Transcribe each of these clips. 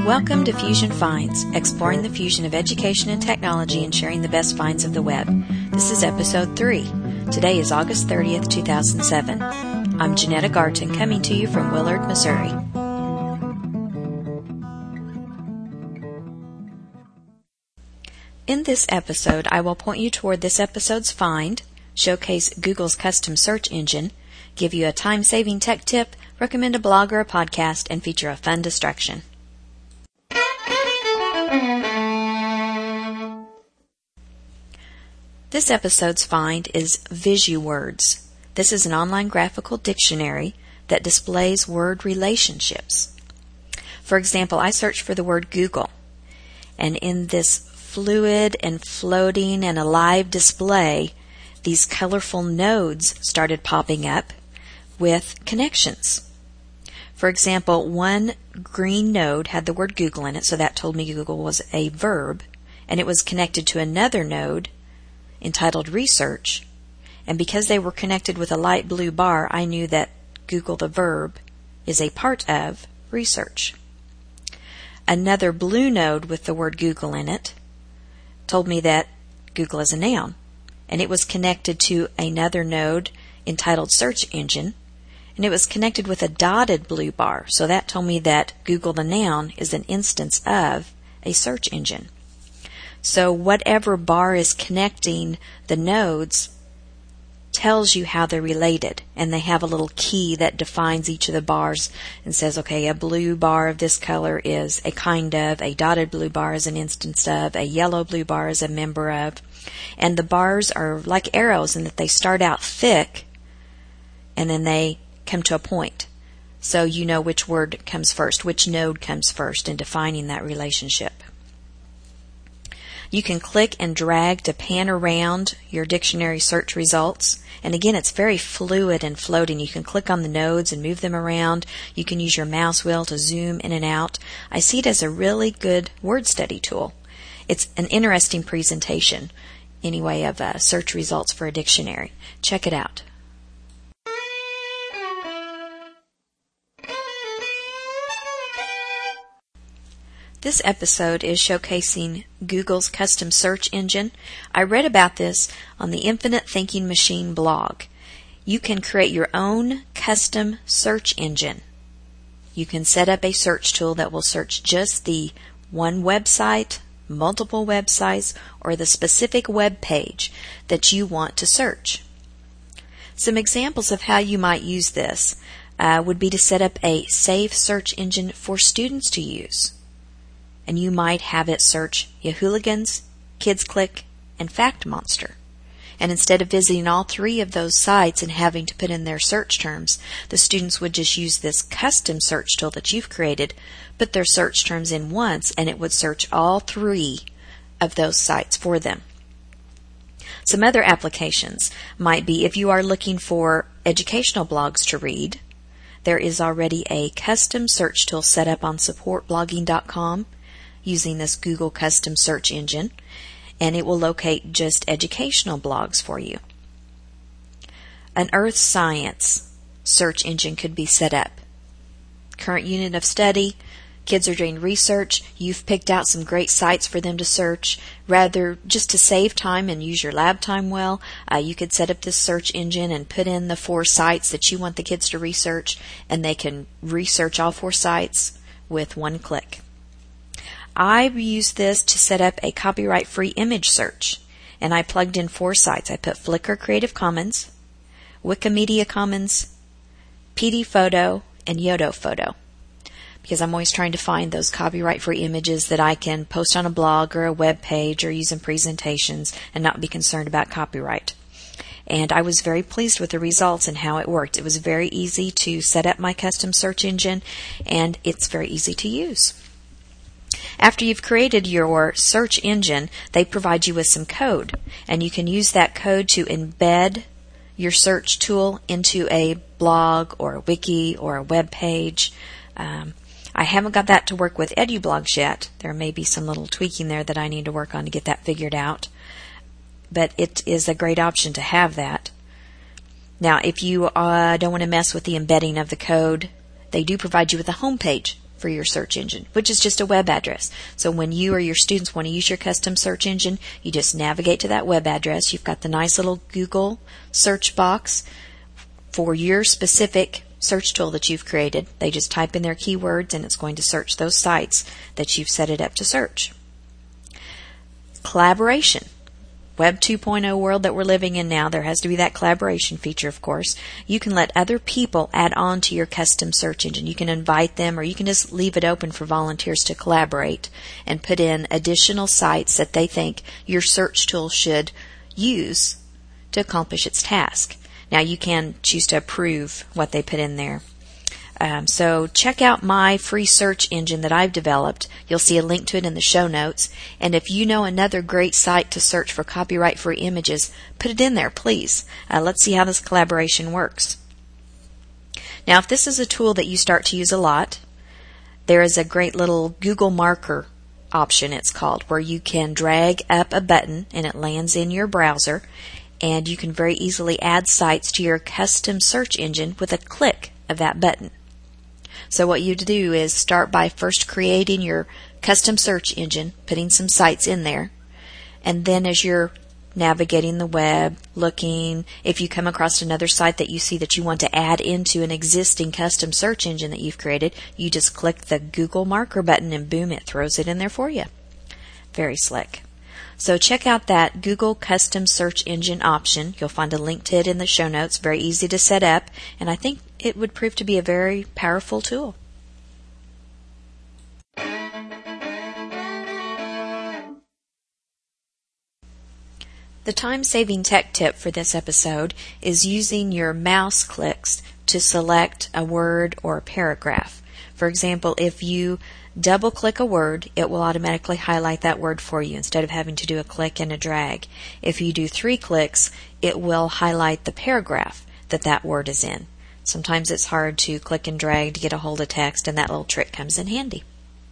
Welcome to Fusion Finds, exploring the fusion of education and technology and sharing the best finds of the web. This is episode 3. Today is August 30th, 2007. I'm Janetta Garton, coming to you from Willard, Missouri. In this episode, I will point you toward this episode's find, showcase Google's custom search engine, give you a time-saving tech tip, recommend a blog or a podcast, and feature a fun distraction. This episode's find is VisuWords. This is an online graphical dictionary that displays word relationships. For example, I searched for the word Google, and in this fluid and floating and alive display, these colorful nodes started popping up with connections. For example, one green node had the word Google in it, so that told me Google was a verb, and it was connected to another node entitled Research, and because they were connected with a light blue bar, I knew that Google the verb is a part of Research. Another blue node with the word Google in it told me that Google is a noun, and it was connected to another node entitled Search Engine, and it was connected with a dotted blue bar, so that told me that Google the noun is an instance of a search engine. So whatever bar is connecting the nodes tells you how they're related, and they have a little key that defines each of the bars and says, okay, a blue bar of this color is a kind of, a dotted blue bar is an instance of, a yellow blue bar is a member of, and the bars are like arrows in that they start out thick and then they come to a point. So you know which word comes first, which node comes first in defining that relationship. You can click and drag to pan around your dictionary search results. And again, it's very fluid and floating. You can click on the nodes and move them around. You can use your mouse wheel to zoom in and out. I see it as a really good word study tool. It's an interesting presentation, anyway, of search results for a dictionary. Check it out. This episode is showcasing Google's custom search engine. I read about this on the Infinite Thinking Machine blog. You can create your own custom search engine. You can set up a search tool that will search just the one website, multiple websites, or the specific web page that you want to search. Some examples of how you might use this would be to set up a safe search engine for students to use. And you might have it search Yahooligans, KidsClick, and FactMonster. And instead of visiting all three of those sites and having to put in their search terms, the students would just use this custom search tool that you've created, put their search terms in once, and it would search all three of those sites for them. Some other applications might be if you are looking for educational blogs to read, there is already a custom search tool set up on supportblogging.com using this Google custom search engine, and it will locate just educational blogs for you. An earth science search engine could be set up. Current unit of study, kids are doing research, you've picked out some great sites for them to search. Rather, just to save time and use your lab time well, you could set up this search engine and put in the 4 sites that you want the kids to research, and they can research all 4 sites with one click. I used this to set up a copyright-free image search, and I plugged in 4 sites. I put Flickr Creative Commons, Wikimedia Commons, PD Photo, and Yodo Photo, because I'm always trying to find those copyright-free images that I can post on a blog or a web page or use in presentations and not be concerned about copyright. And I was very pleased with the results and how it worked. It was very easy to set up my custom search engine, and it's very easy to use. After you've created your search engine, they provide you with some code, and you can use that code to embed your search tool into a blog or a wiki or a web page. I haven't got that to work with EduBlogs yet. There may be some little tweaking there that I need to work on to get that figured out, but it is a great option to have that. Now, if you don't want to mess with the embedding of the code, they do provide you with a home page for your search engine, which is just a web address. So when you or your students want to use your custom search engine, you just navigate to that web address. You've got the nice little Google search box for your specific search tool that you've created. They just type in their keywords and it's going to search those sites that you've set it up to search. Collaboration. Web 2.0 world that we're living in now, there has to be that collaboration feature, of course. You can let other people add on to your custom search engine. You can invite them, or you can just leave it open for volunteers to collaborate and put in additional sites that they think your search tool should use to accomplish its task. Now, you can choose to approve what they put in there. So check out my free search engine that I've developed. You'll see a link to it in the show notes. And if you know another great site to search for copyright-free images, put it in there, please. Let's see how this collaboration works. Now, if this is a tool that you start to use a lot, there is a great little Google marker option, it's called, where you can drag up a button and it lands in your browser, and you can very easily add sites to your custom search engine with a click of that button. So what you do is start by first creating your custom search engine, putting some sites in there, and then as you're navigating the web, looking, if you come across another site that you see that you want to add into an existing custom search engine that you've created, you just click the Google marker button and boom, it throws it in there for you. Very slick. So check out that Google Custom Search Engine option. You'll find a link to it in the show notes. Very easy to set up, and I think it would prove to be a very powerful tool. The time-saving tech tip for this episode is using your mouse clicks to select a word or a paragraph. For example, if you double-click a word, it will automatically highlight that word for you instead of having to do a click and a drag. If you do 3 clicks, it will highlight the paragraph that word is in. Sometimes it's hard to click and drag to get a hold of text, and that little trick comes in handy.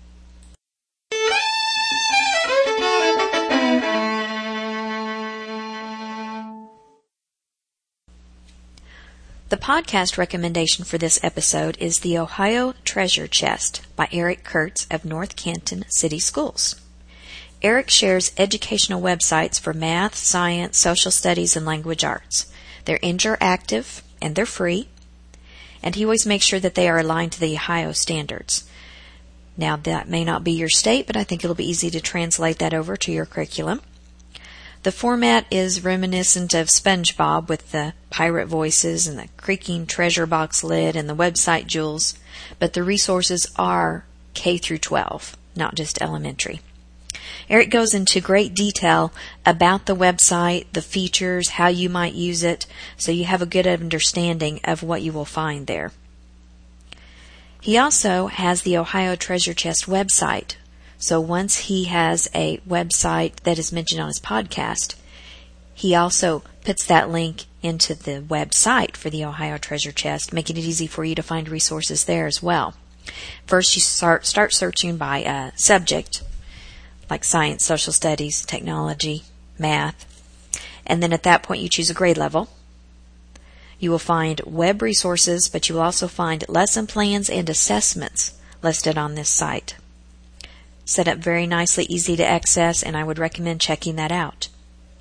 The podcast recommendation for this episode is The Ohio Treasure Chest by Eric Kurtz of North Canton City Schools. Eric shares educational websites for math, science, social studies, and language arts. They're interactive and they're free, and he always makes sure that they are aligned to the Ohio standards. Now, that may not be your state, but I think it'll be easy to translate that over to your curriculum. The format is reminiscent of SpongeBob with the pirate voices and the creaking treasure box lid and the website jewels, but the resources are K through 12, not just elementary. Eric goes into great detail about the website, the features, how you might use it, so you have a good understanding of what you will find there. He also has the Ohio Treasure Chest website. So once he has a website that is mentioned on his podcast, he also puts that link into the website for the Ohio Treasure Chest, making it easy for you to find resources there as well. First, you start searching by subject, like science, social studies, technology, math, and then at that point you choose a grade level. You will find web resources, but you will also find lesson plans and assessments listed on this site. Set up very nicely, easy to access, and I would recommend checking that out.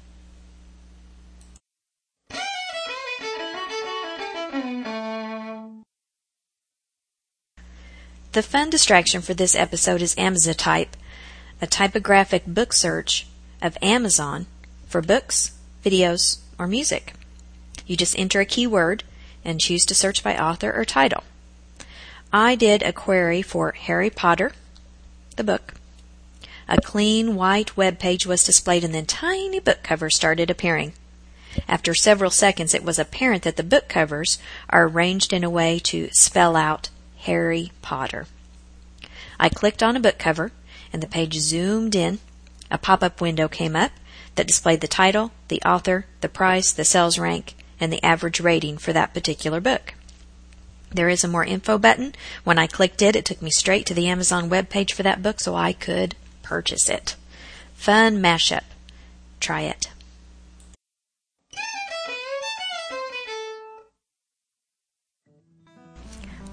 The fun distraction for this episode is Amazon-Type, a typographic book search of Amazon for books, videos, or music. You just enter a keyword and choose to search by author or title. I did a query for Harry Potter, the book. A clean white web page was displayed and then tiny book covers started appearing. After several seconds, it was apparent that the book covers are arranged in a way to spell out Harry Potter. I clicked on a book cover and the page zoomed in. A pop-up window came up that displayed the title, the author, the price, the sales rank, and the average rating for that particular book. There is a more info button. When I clicked it, it took me straight to the Amazon webpage for that book so I could purchase it. Fun mashup. Try it.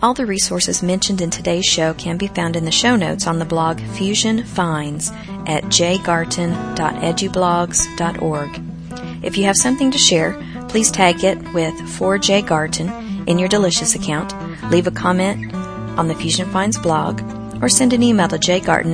All the resources mentioned in today's show can be found in the show notes on the blog Fusion Finds at jgarton.edublogs.org. If you have something to share, please tag it with 4jgarton in your Delicious account, leave a comment on the Fusion Finds blog, or send an email to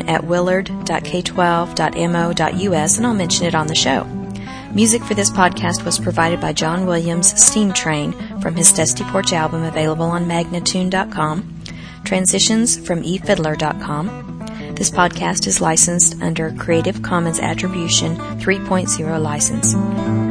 jgarton@k12.mo.us and I'll mention it on the show. Music for this podcast was provided by John Williams' Steam Train from his Dusty Porch album, available on Magnatune.com. Transitions from efiddler.com. This podcast is licensed under Creative Commons Attribution 3.0 license.